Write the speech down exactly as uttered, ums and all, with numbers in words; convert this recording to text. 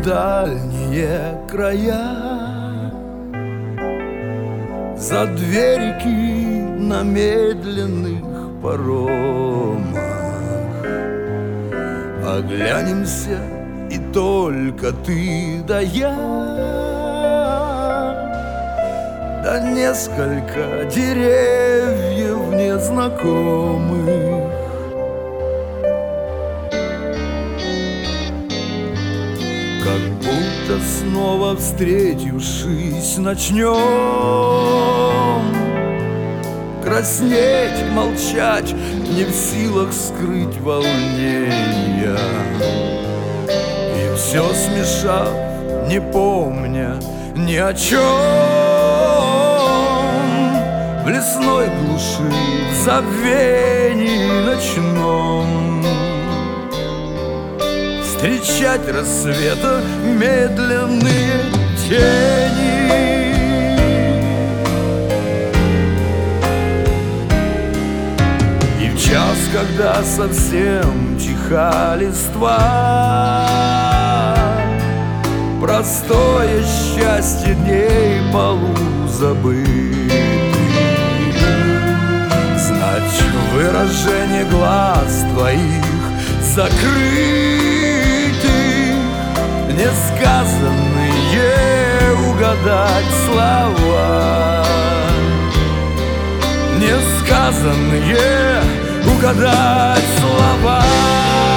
дальние края, за две реки на медленных паромах. Оглянемся, и только ты да я, да несколько деревьев незнакомых. Как будто снова встретившись начнем краснеть, молчать, не в силах скрыть волнения. И все смешав, не помня ни о чем, в лесной глуши, в забвении ночном встречать рассвета медленные тени. И в час, когда совсем тиха листва, простое счастье дней полузабытых, знать выражение глаз твоих закрытых, несказанные угадать слова, несказанные угадать слова.